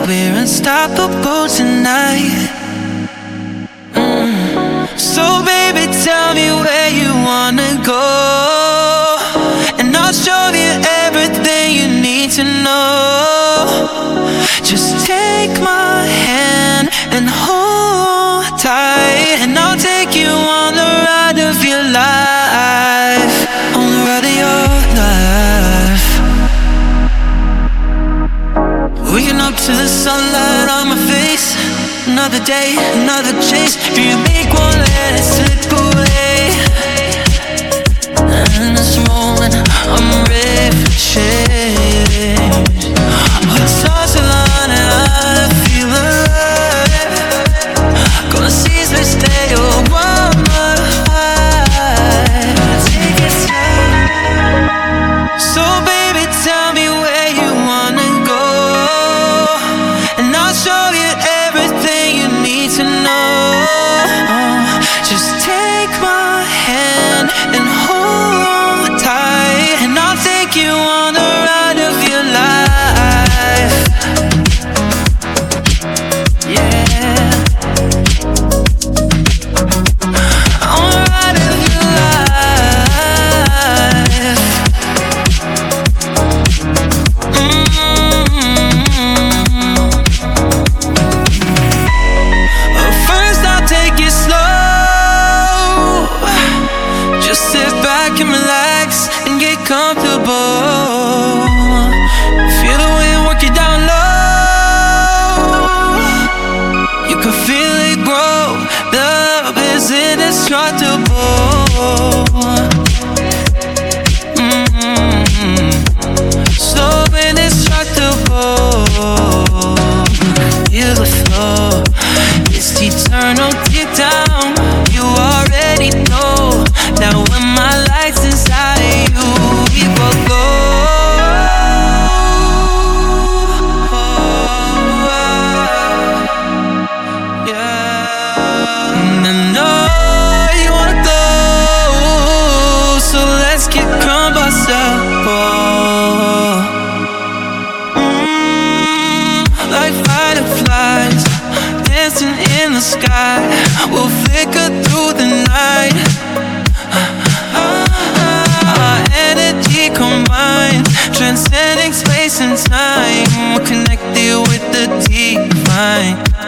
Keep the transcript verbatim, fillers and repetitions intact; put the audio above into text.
we're unstoppable tonight. mm. So baby, tell me where you wanna go, and I'll show you everything you need to know. Just take my hand and hold tight, and I'll take you on the ride of your life. On the ride of your life. Waking up to the sunlight on my face. Another day, another chase. Dream big, won't let it slip away. And in this moment, I'm ready for change. The stars align and I feel alive. Gonna seize this day, oh, one more high. Take it slow. So baby, tell me where you wanna go, and I'll show you everything you need to know. Just take my hand and hold tight, and I'll take you on the ride of your life. Yeah, on the ride of your life. mm-hmm. But first I'll take it slow. Just sit back and relax and get comfortable. Feel the wind work you down low. You can feel it grow. Love is indestructible. mm-hmm. So indestructible. Feel the flow. It's eternal deep down. You already know. Now when my life's inside you, we will go. Yeah. And I know you wanna go, so let's get combustible. mm, Like fireflies dancing in the sky, we'll flicker through the night. Our energy combined, transcending space and time. We're connected with the divine.